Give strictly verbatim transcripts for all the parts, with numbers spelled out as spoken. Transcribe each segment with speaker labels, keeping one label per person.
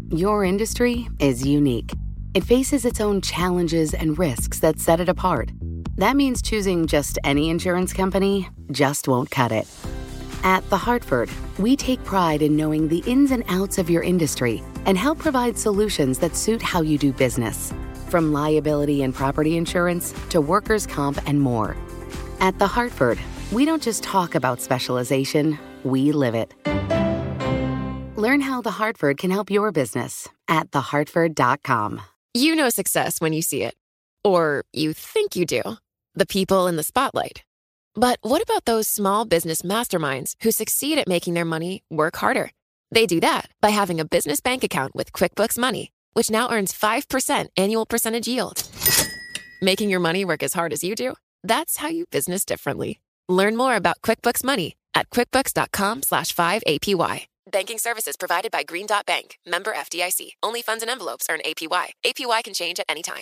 Speaker 1: Your industry is unique. It faces its own challenges and risks that set it apart. That means choosing just any insurance company just won't cut it. At The Hartford, we take pride in knowing the ins and outs of your industry and help provide solutions that suit how you do business. From liability and property insurance to workers' comp and more. At The Hartford, we don't just talk about specialization, we live it. Learn how The Hartford can help your business at the hartford dot com.
Speaker 2: You know success when you see it. Or you think you do. The people in the spotlight. But what about those small business masterminds who succeed at making their money work harder? They do that by having a business bank account with QuickBooks Money, which now earns five percent annual percentage yield. Making your money work as hard as you do? That's how you business differently. Learn more about QuickBooks Money at quickbooks.com slash 5APY. Banking services provided by Green Dot Bank. Member F D I C. Only funds and envelopes earn A P Y. A P Y can change at any time.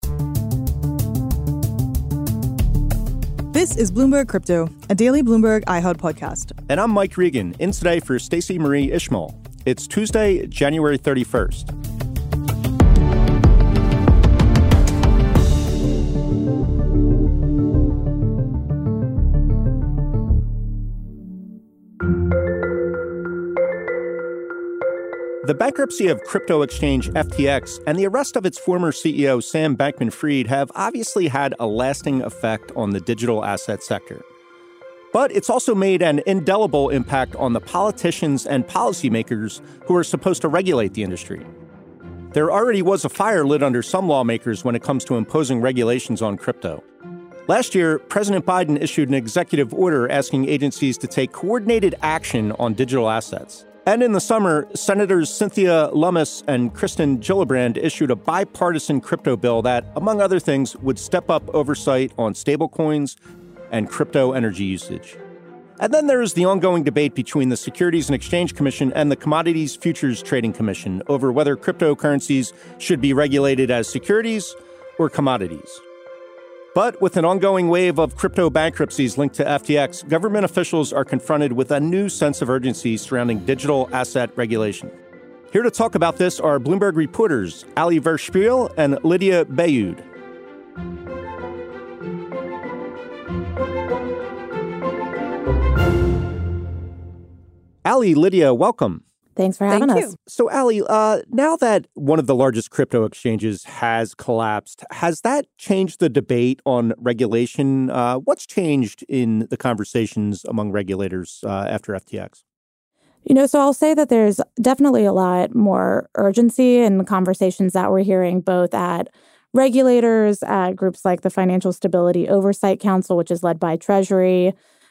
Speaker 3: This is Bloomberg Crypto, a daily Bloomberg iHeart podcast.
Speaker 4: And I'm Mike Regan, in today for Stacey Marie Ishmael. It's Tuesday, January thirty-first. The bankruptcy of crypto exchange F T X and the arrest of its former C E O Sam Bankman-Fried have obviously had a lasting effect on the digital asset sector. But it's also made an indelible impact on the politicians and policymakers who are supposed to regulate the industry. There already was a fire lit under some lawmakers when it comes to imposing regulations on crypto. Last year, President Biden issued an executive order asking agencies to take coordinated action on digital assets. And in the summer, Senators Cynthia Lummis and Kristen Gillibrand issued a bipartisan crypto bill that, among other things, would step up oversight on stablecoins and crypto energy usage. And then there is the ongoing debate between the Securities and Exchange Commission and the Commodities Futures Trading Commission over whether cryptocurrencies should be regulated as securities or commodities. But with an ongoing wave of crypto bankruptcies linked to F T X, government officials are confronted with a new sense of urgency surrounding digital asset regulation. Here to talk about this are Bloomberg reporters Ali Verspiel and Lydia Bayud. Ali, Lydia, welcome.
Speaker 5: Thanks for having
Speaker 3: Thank
Speaker 5: us.
Speaker 3: You.
Speaker 4: So, Ali, uh, now that one of the largest crypto exchanges has collapsed, has that changed the debate on regulation? Uh, what's changed in the conversations among regulators uh, after F T X?
Speaker 5: You know, so I'll say that there's definitely a lot more urgency in the conversations that we're hearing, both at regulators, at groups like the Financial Stability Oversight Council, which is led by Treasury,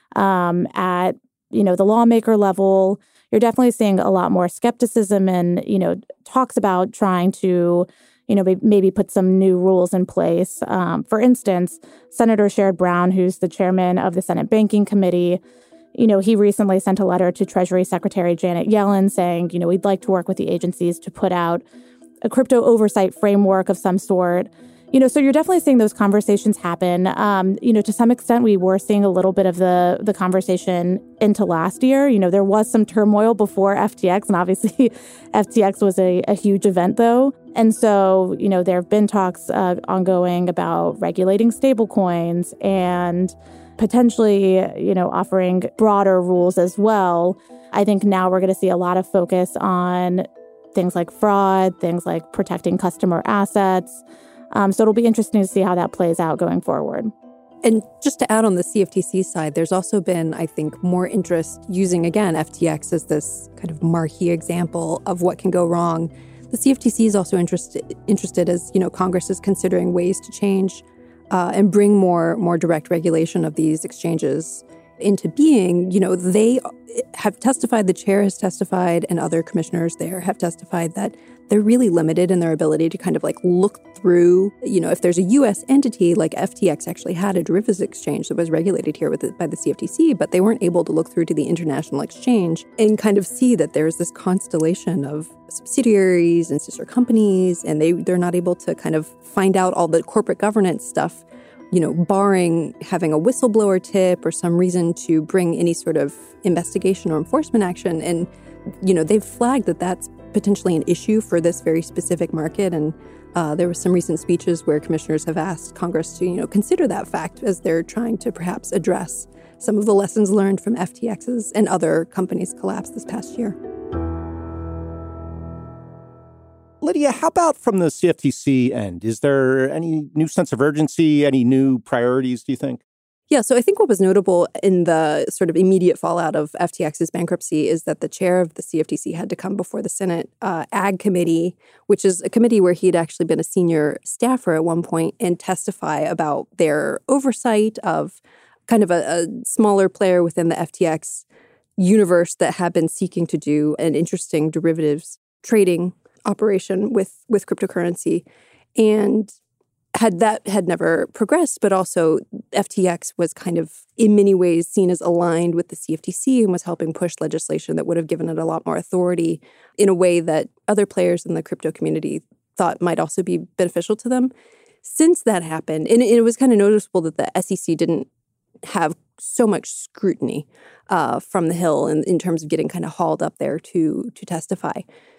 Speaker 5: um, at, you know, the lawmaker level. You're definitely seeing a lot more skepticism and, you know, talks about trying to, you know, maybe put some new rules in place. Um, for instance, Senator Sherrod Brown, who's the chairman of the Senate Banking Committee, you know, he recently sent a letter to Treasury Secretary Janet Yellen saying, you know, we'd like to work with the agencies to put out a crypto oversight framework of some sort. You know, so you're definitely seeing those conversations happen. Um, you know, to some extent, we were seeing a little bit of the the conversation into last year. You know, there was some turmoil before F T X, and obviously F T X was a, a huge event, though. And so, you know, there have been talks uh, ongoing about regulating stablecoins and potentially, you know, offering broader rules as well. I think now we're going to see a lot of focus on things like fraud, things like protecting customer assets. Um, so it'll be interesting to see how that plays out going forward.
Speaker 6: And just to add on the C F T C side, there's also been, I think, more interest using, again, F T X as this kind of marquee example of what can go wrong. The C F T C is also interested, interested as, you know, Congress is considering ways to change uh, and bring more, more direct regulation of these exchanges into being. You know, they have testified, the chair has testified, and other commissioners there have testified that they're really limited in their ability to kind of like look through, you know, if there's a U S entity like F T X actually had a derivatives exchange that was regulated here with the, by the C F T C, but they weren't able to look through to the international exchange and kind of see that there's this constellation of subsidiaries and sister companies, and they, they're not able to kind of find out all the corporate governance stuff, you know, barring having a whistleblower tip or some reason to bring any sort of investigation or enforcement action. And, you know, they've flagged that that's potentially an issue for this very specific market. And uh, there were some recent speeches where commissioners have asked Congress to, you know, consider that fact as they're trying to perhaps address some of the lessons learned from F T X's and other companies' collapse this past year.
Speaker 4: Lydia, how about from the C F T C end? Is there any new sense of urgency, any new priorities, do you think?
Speaker 6: Yeah, so I think what was notable in the sort of immediate fallout of F T X's bankruptcy is that the chair of the C F T C had to come before the Senate uh, Ag Committee, which is a committee where he'd actually been a senior staffer at one point, and testify about their oversight of kind of a, a smaller player within the F T X universe that had been seeking to do an interesting derivatives trading operation with, with cryptocurrency. And had that had never progressed, but also F T X was kind of in many ways seen as aligned with the C F T C and was helping push legislation that would have given it a lot more authority in a way that other players in the crypto community thought might also be beneficial to them. Since that happened, and it was kind of noticeable that the S E C didn't have so much scrutiny uh, from the Hill in, in terms of getting kind of hauled up there to to testify.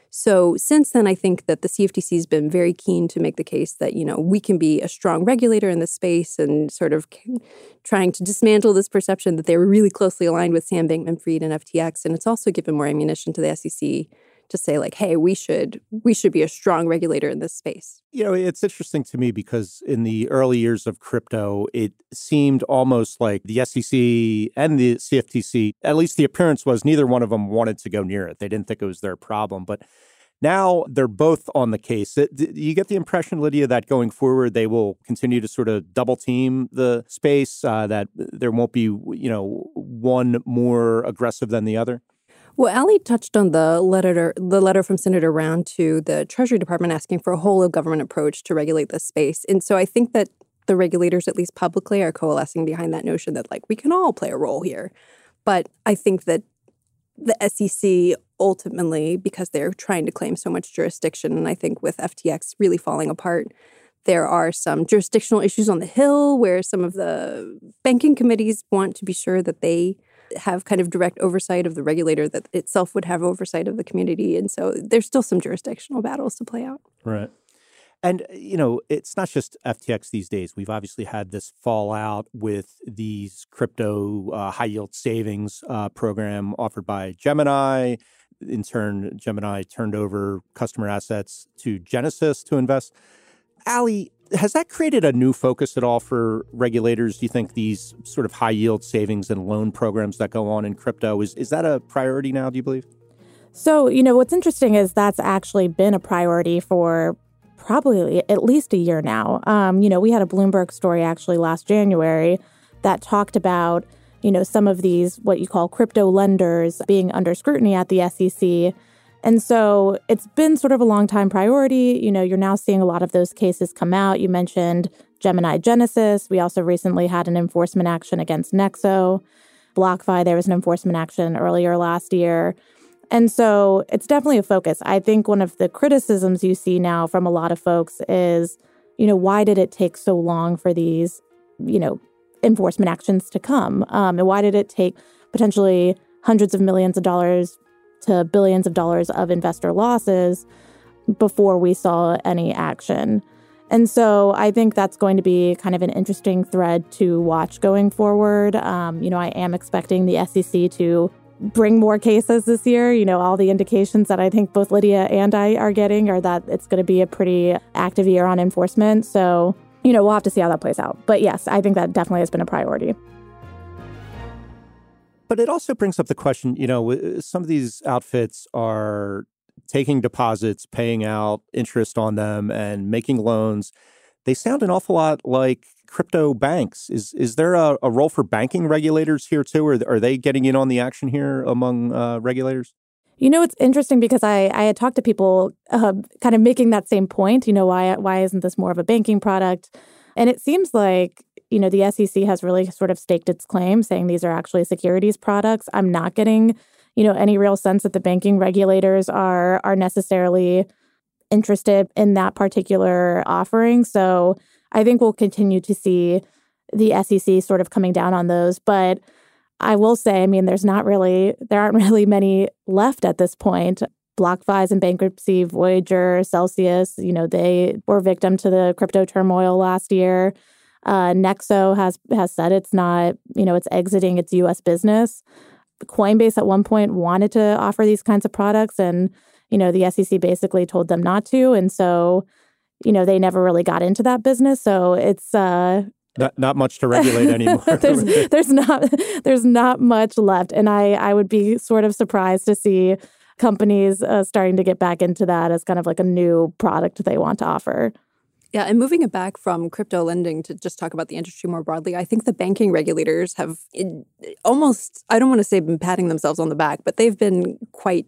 Speaker 6: So since then, I think that the C F T C has been very keen to make the case that, you know, we can be a strong regulator in this space and sort of trying to dismantle this perception that they were really closely aligned with Sam Bankman-Fried and F T X. And it's also given more ammunition to the S E C to say, like, hey, we should we should be a strong regulator in this space.
Speaker 4: You know, it's interesting to me because in the early years of crypto, it seemed almost like the S E C and the C F T C, at least the appearance was neither one of them wanted to go near it. They didn't think it was their problem. But now they're both on the case. You get the impression, Lydia, that going forward, they will continue to sort of double team the space, uh, that there won't be, you know, one more aggressive than the other?
Speaker 6: Well, Ali touched on the letter the letter from Senator Round to the Treasury Department asking for a whole-of-government approach to regulate this space. And so I think that the regulators, at least publicly, are coalescing behind that notion that, like, we can all play a role here. But I think that the S E C ultimately, because they're trying to claim so much jurisdiction, and I think with F T X really falling apart, there are some jurisdictional issues on the Hill where some of the banking committees want to be sure that they have kind of direct oversight of the regulator that itself would have oversight of the community. And so there's still some jurisdictional battles to play out.
Speaker 4: Right. And, you know, it's not just F T X these days. We've obviously had this fallout with these crypto uh, high yield savings uh, program offered by Gemini. In turn, Gemini turned over customer assets to Genesis to invest. Ali, has that created a new focus at all for regulators? Do you think these sort of high yield savings and loan programs that go on in crypto, is, is that a priority now, do you believe?
Speaker 5: So, you know, what's interesting is that's actually been a priority for probably at least a year now. Um, you know, we had a Bloomberg story actually last January that talked about, you know, some of these what you call crypto lenders being under scrutiny at the S E C. And so it's been sort of a long time priority. You know, you're now seeing a lot of those cases come out. You mentioned Gemini Genesis. We also recently had an enforcement action against Nexo. BlockFi, there was an enforcement action earlier last year. And so it's definitely a focus. I think one of the criticisms you see now from a lot of folks is, you know, why did it take so long for these, you know, enforcement actions to come? Um, and why did it take potentially hundreds of millions of dollars to billions of dollars of investor losses before we saw any action? And so I think that's going to be kind of an interesting thread to watch going forward. Um, you know, I am expecting the S E C to bring more cases this year. You know, all the indications that I think both Lydia and I are getting are that it's going to be a pretty active year on enforcement. So, you know, we'll have to see how that plays out. But yes, I think that definitely has been a priority.
Speaker 4: But it also brings up the question, you know, some of these outfits are taking deposits, paying out interest on them, and making loans. They sound an awful lot like crypto banks. Is is there a, a role for banking regulators here too, or are they getting in on the action here among uh, regulators?
Speaker 5: You know, it's interesting because I, I had talked to people uh, kind of making that same point. You know, why why isn't this more of a banking product? And it seems like, you know, the S E C has really sort of staked its claim, saying these are actually securities products. I'm not getting, you know, any real sense that the banking regulators are are necessarily interested in that particular offering. So I think we'll continue to see the S E C sort of coming down on those. But I will say, I mean, there's not really, there aren't really many left at this point. BlockFi's in bankruptcy, Voyager, Celsius, you know, they were victim to the crypto turmoil last year. Uh, Nexo has has said it's not, you know, it's exiting its U S business. Coinbase at one point wanted to offer these kinds of products, and, you know, the S E C basically told them not to. And so, you know, they never really got into that business. So it's uh,
Speaker 4: not not much to regulate anymore.
Speaker 5: there's, there's not there's not much left, and I I would be sort of surprised to see companies uh, starting to get back into that as kind of like a new product they want to offer.
Speaker 6: Yeah, and moving it back from crypto lending to just talk about the industry more broadly, I think the banking regulators have it, almost, I don't want to say been patting themselves on the back, but they've been quite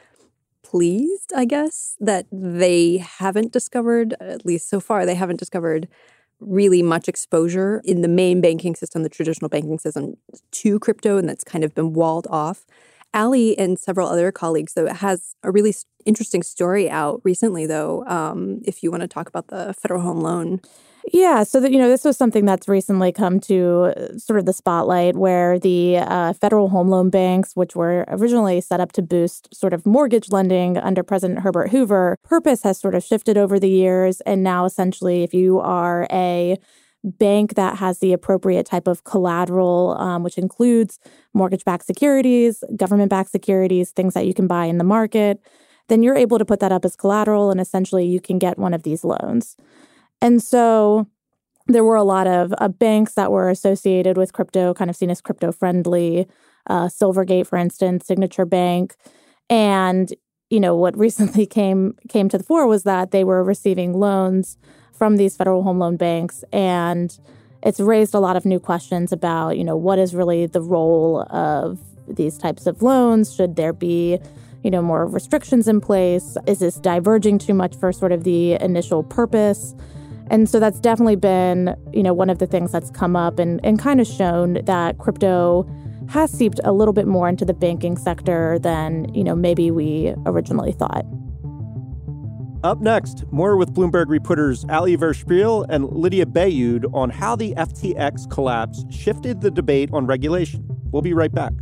Speaker 6: pleased, I guess, that they haven't discovered, at least so far, they haven't discovered really much exposure in the main banking system, the traditional banking system, to crypto, and that's kind of been walled off. Ali and several other colleagues, though, has a really interesting story out recently, though, um, if you want to talk about the federal home loan.
Speaker 5: Yeah, so that, you know, this was something that's recently come to sort of the spotlight, where the uh, federal home loan banks, which were originally set up to boost sort of mortgage lending under President Herbert Hoover, purpose has sort of shifted over the years. And now essentially, if you are a bank that has the appropriate type of collateral, um, which includes mortgage-backed securities, government-backed securities, things that you can buy in the market, then you're able to put that up as collateral, and essentially you can get one of these loans. And so there were a lot of uh, banks that were associated with crypto, kind of seen as crypto-friendly, uh, Silvergate, for instance, Signature Bank. And, you know, what recently came came to the fore was that they were receiving loans from these federal home loan banks. And it's raised a lot of new questions about, you know, what is really the role of these types of loans? Should there be, you know, more restrictions in place? Is this diverging too much for sort of the initial purpose? And so that's definitely been, you know, one of the things that's come up and, and kind of shown that crypto has seeped a little bit more into the banking sector than, you know, maybe we originally thought.
Speaker 4: Up next, more with Bloomberg reporters Ali Verspiel and Lydia Bayud on how the F T X collapse shifted the debate on regulation. We'll be right back.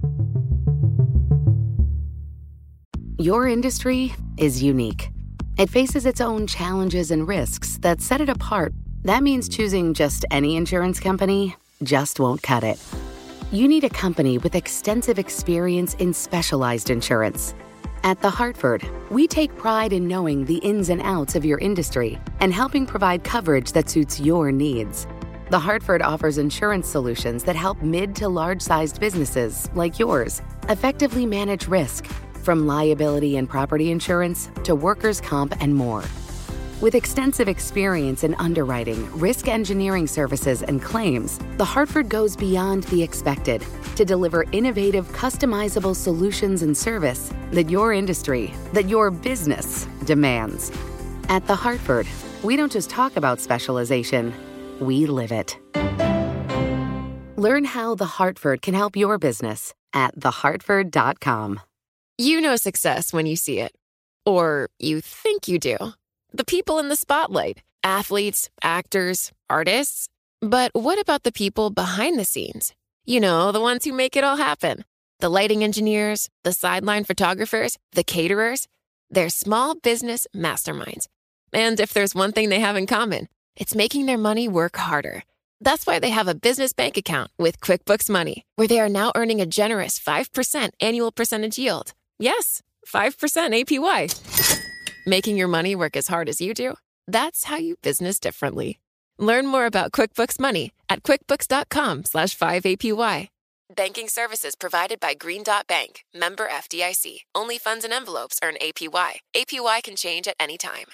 Speaker 1: Your industry is unique. It faces its own challenges and risks that set it apart. That means choosing just any insurance company just won't cut it. You need a company with extensive experience in specialized insurance. At The Hartford, we take pride in knowing the ins and outs of your industry and helping provide coverage that suits your needs. The Hartford offers insurance solutions that help mid to large-sized businesses like yours effectively manage risk, from liability and property insurance to workers' comp and more. With extensive experience in underwriting, risk engineering services, and claims, The Hartford goes beyond the expected to deliver innovative, customizable solutions and service that your industry, that your business demands. At The Hartford, we don't just talk about specialization, we live it. Learn how The Hartford can help your business at the hartford dot com.
Speaker 2: You know success when you see it. Or you think you do. The people in the spotlight, athletes, actors, artists. But what about the people behind the scenes? You know, the ones who make it all happen. The lighting engineers, the sideline photographers, the caterers. They're small business masterminds. And if there's one thing they have in common, it's making their money work harder. That's why they have a business bank account with QuickBooks Money, where they are now earning a generous five percent annual percentage yield. Yes, five percent A P Y. Making your money work as hard as you do? That's how you business differently. Learn more about QuickBooks Money at quickbooks.com slash 5APY. Banking services provided by Green Dot Bank, member F D I C. Only funds and envelopes earn A P Y. A P Y can change at any time.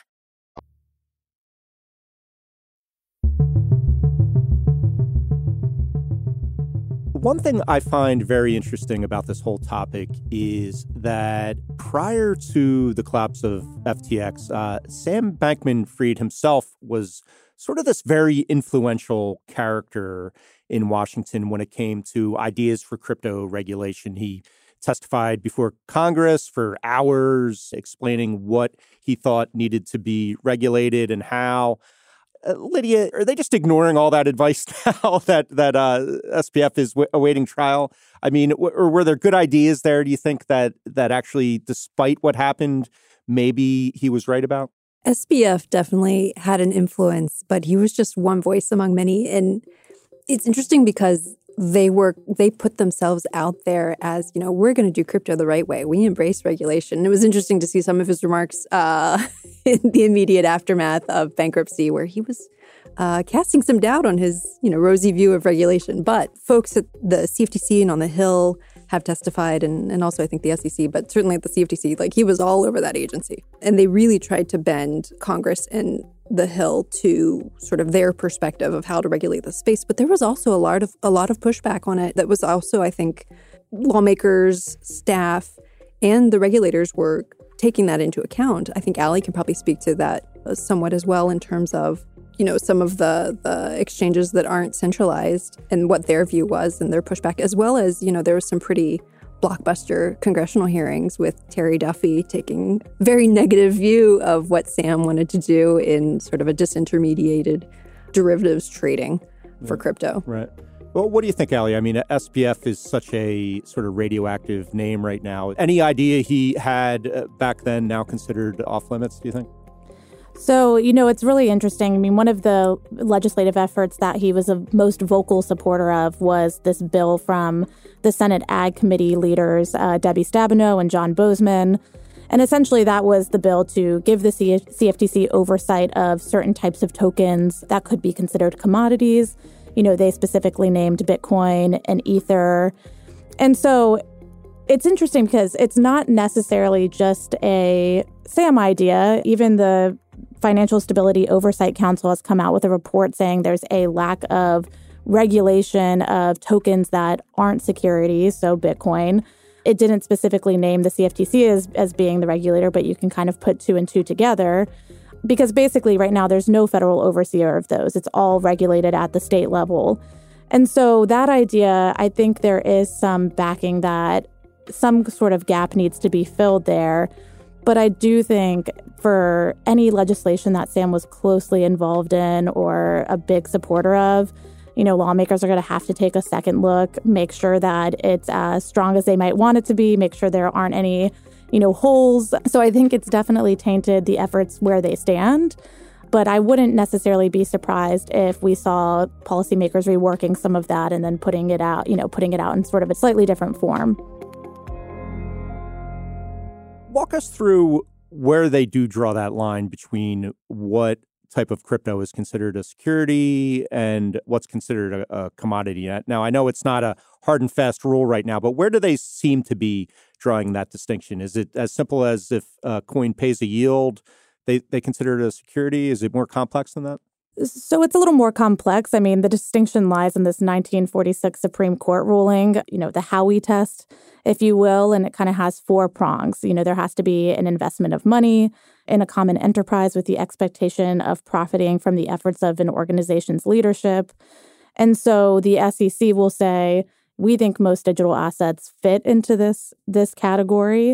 Speaker 4: One thing I find very interesting about this whole topic is that prior to the collapse of F T X, uh, Sam Bankman-Fried himself was sort of this very influential character in Washington when it came to ideas for crypto regulation. He testified before Congress for hours explaining what he thought needed to be regulated and how. Uh, Lydia, are they just ignoring all that advice now that that uh, S P F is w- awaiting trial? I mean, w- or were there good ideas there, do you think, that that actually, despite what happened, maybe he was right about?
Speaker 6: S P F definitely had an influence, but he was just one voice among many. And it's interesting because they were they put themselves out there as, you know, we're going to do crypto the right way. We embrace regulation. It was interesting to see some of his remarks uh, in the immediate aftermath of bankruptcy, where he was uh, casting some doubt on his, you know, rosy view of regulation. But folks at the C F T C and on the Hill have testified, and, and also I think the S E C, but certainly at the C F T C, like he was all over that agency. And they really tried to bend Congress and the Hill to sort of their perspective of how to regulate the space. But there was also a lot of a lot of pushback on it. That was also, I think, lawmakers, staff, and the regulators were taking that into account. I think Ali can probably speak to that somewhat as well in terms of, you know, some of the, the exchanges that aren't centralized and what their view was and their pushback, as well as, you know, there was some pretty blockbuster congressional hearings with Terry Duffy taking a very negative view of what Sam wanted to do in sort of a disintermediated derivatives trading for
Speaker 4: right.
Speaker 6: crypto.
Speaker 4: Right. Well, what do you think, Ali? I mean, S P F is such a sort of radioactive name right now. Any idea he had uh, back then now considered off limits, do you think?
Speaker 5: So, you know, it's really interesting. I mean, one of the legislative efforts that he was a most vocal supporter of was this bill from the Senate Ag Committee leaders, uh, Debbie Stabenow and John Boozman. And essentially that was the bill to give the C- CFTC oversight of certain types of tokens that could be considered commodities. You know, they specifically named Bitcoin and Ether. And so it's interesting because it's not necessarily just a Sam idea. Even the Financial Stability Oversight Council has come out with a report saying there's a lack of regulation of tokens that aren't securities, so Bitcoin. It didn't specifically name the C F T C as, as being the regulator, but you can kind of put two and two together. Because basically right now there's no federal overseer of those. It's all regulated at the state level. And so that idea, I think there is some backing that some sort of gap needs to be filled there. But I do think for any legislation that Sam was closely involved in or a big supporter of, you know, lawmakers are going to have to take a second look, make sure that it's as strong as they might want it to be, make sure there aren't any, you know, holes. So I think it's definitely tainted the efforts where they stand. But I wouldn't necessarily be surprised if we saw policymakers reworking some of that and then putting it out, you know, putting it out in sort of a slightly different form.
Speaker 4: Walk us through where they do draw that line between what type of crypto is considered a security and what's considered a, a commodity. Now, I know it's not a hard and fast rule right now, but where do they seem to be drawing that distinction? Is it as simple as if a coin pays a yield, they, they consider it a security? Is it more complex than that?
Speaker 5: So it's a little more complex. I mean, the distinction lies in this nineteen forty-six Supreme Court ruling, you know, the Howey test, if you will, and it kind of has four prongs. You know, there has to be an investment of money in a common enterprise with the expectation of profiting from the efforts of an organization's leadership. And so the S E C will say, we think most digital assets fit into this, this category,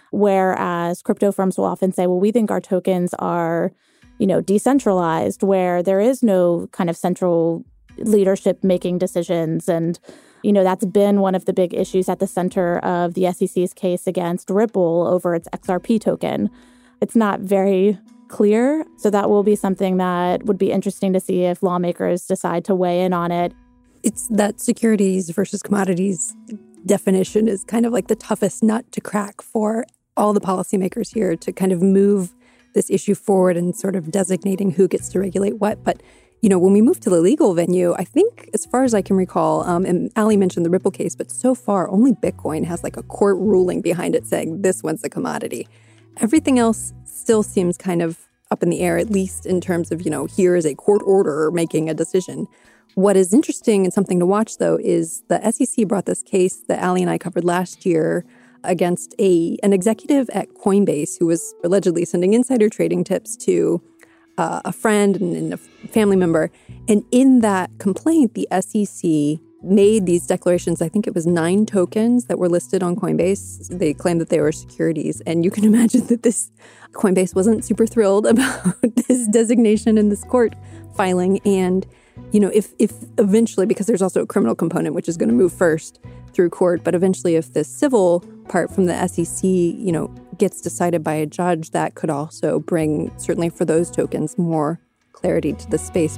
Speaker 5: whereas crypto firms will often say, well, we think our tokens are, you know, decentralized, where there is no kind of central leadership making decisions. And, you know, that's been one of the big issues at the center of the S E C's case against Ripple over its X R P token. It's not very clear. So that will be something that would be interesting to see if lawmakers decide to weigh in on it.
Speaker 6: It's that securities versus commodities definition is kind of like the toughest nut to crack for all the policymakers here to kind of move this issue forward and sort of designating who gets to regulate what. But, you know, when we move to the legal venue, I think as far as I can recall, um, and Ali mentioned the Ripple case, but so far only Bitcoin has like a court ruling behind it saying this one's a commodity. Everything else still seems kind of up in the air, at least in terms of, you know, here is a court order making a decision. What is interesting and something to watch, though, is the S E C brought this case that Ali and I covered last year against a an executive at Coinbase who was allegedly sending insider trading tips to uh, a friend and, and a family member. And in that complaint, the S E C made these declarations. I think it was nine tokens that were listed on Coinbase. They claimed that they were securities. And you can imagine that this Coinbase wasn't super thrilled about this designation in this court filing. And, you know, if, if eventually, because there's also a criminal component, which is going to move first through court, but eventually if the civil part from the S E C, you know, gets decided by a judge, that could also bring, certainly for those tokens, more clarity to the space.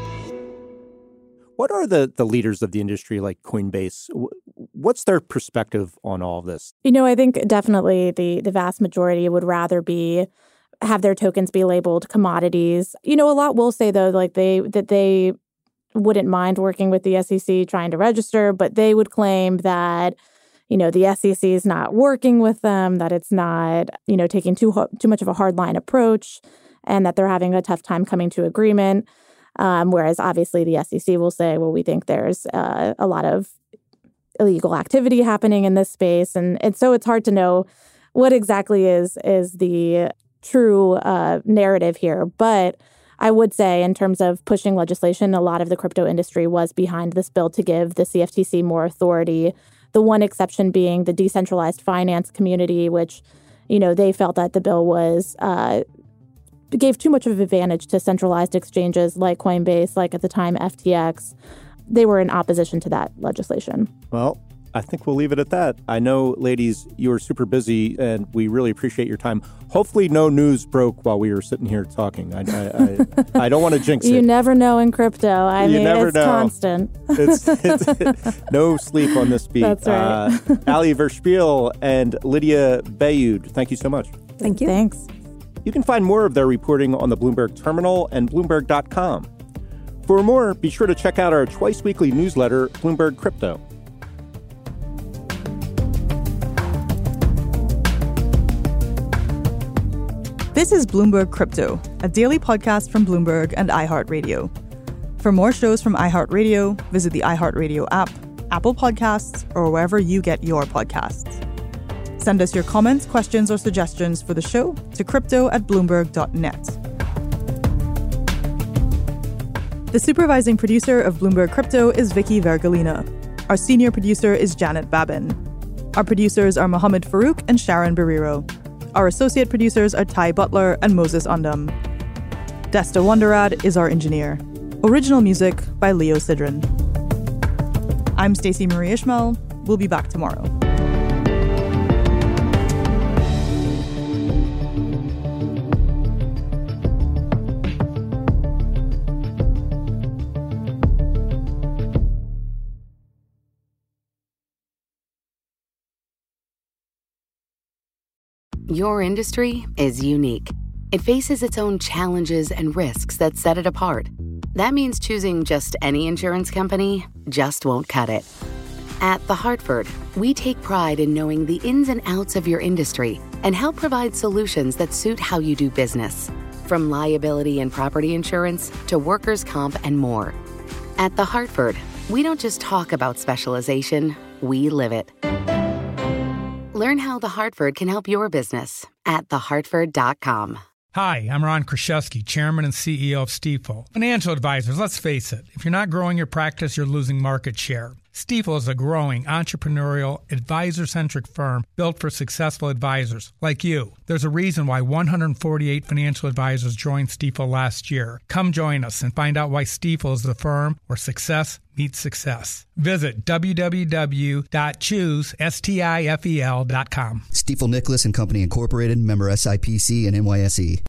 Speaker 4: What are the, the leaders of the industry like Coinbase? What's their perspective on all of this?
Speaker 5: You know, I think definitely the the vast majority would rather be have their tokens be labeled commodities. You know, a lot will say, though, like they that they wouldn't mind working with the S E C trying to register, but they would claim that, you know, the S E C is not working with them, that it's not, you know, taking too too much of a hardline approach, and that they're having a tough time coming to agreement. Um, whereas obviously the S E C will say, well, we think there's uh, a lot of illegal activity happening in this space. And, and so it's hard to know what exactly is is the true uh, narrative here. But I would say in terms of pushing legislation, a lot of the crypto industry was behind this bill to give the C F T C more authority. The one exception being the decentralized finance community, which, you know, they felt that the bill was uh, gave too much of an advantage to centralized exchanges like Coinbase, like at the time F T X. They were in opposition to that legislation. Well,
Speaker 4: I think we'll leave it at that. I know, ladies, you were super busy, and we really appreciate your time. Hopefully no news broke while we were sitting here talking. I, I, I, I don't want to jinx
Speaker 5: you
Speaker 4: it.
Speaker 5: You never know in crypto. I
Speaker 4: you
Speaker 5: mean,
Speaker 4: never
Speaker 5: it's
Speaker 4: know.
Speaker 5: constant.
Speaker 4: It's, it's no sleep on this beat.
Speaker 5: That's right.
Speaker 4: Uh, Ali Verspiel and Lydia Bayud, thank you so much.
Speaker 6: Thank you.
Speaker 5: Thanks.
Speaker 4: You can find more of their reporting on the Bloomberg Terminal and Bloomberg dot com. For more, be sure to check out our twice-weekly newsletter, Bloomberg Crypto.
Speaker 3: This is Bloomberg Crypto, a daily podcast from Bloomberg and iHeartRadio. For more shows from iHeartRadio, visit the iHeartRadio app, Apple Podcasts, or wherever you get your podcasts. Send us your comments, questions, or suggestions for the show to crypto at bloomberg dot net. The supervising producer of Bloomberg Crypto is Vicky Vergolina. Our senior producer is Janet Babin. Our producers are Mohammed Farouk and Sharon Barrero. Our associate producers are Ty Butler and Moses Undum. Desta Wonderad is our engineer. Original music by Leo Sidran. I'm Stacey Marie Ishmael. We'll be back tomorrow.
Speaker 1: Your industry is unique. It faces its own challenges and risks that set it apart. That means choosing just any insurance company just won't cut it. At The Hartford, we take pride in knowing the ins and outs of your industry and help provide solutions that suit how you do business, from liability and property insurance to workers' comp and more. At The Hartford, we don't just talk about specialization, we live it. Learn how The Hartford can help your business at the hartford dot com.
Speaker 7: Hi, I'm Ron Kraszewski, Chairman and C E O of Stifel. Financial advisors, let's face it, if you're not growing your practice, you're losing market share. Stifel is a growing, entrepreneurial, advisor-centric firm built for successful advisors like you. There's a reason why one hundred forty-eight financial advisors joined Stifel last year. Come join us and find out why Stifel is the firm where success meets success. Visit w w w dot choose stifel dot com.
Speaker 8: Stifel Nicholas and Company Incorporated, member S I P C and N Y S E.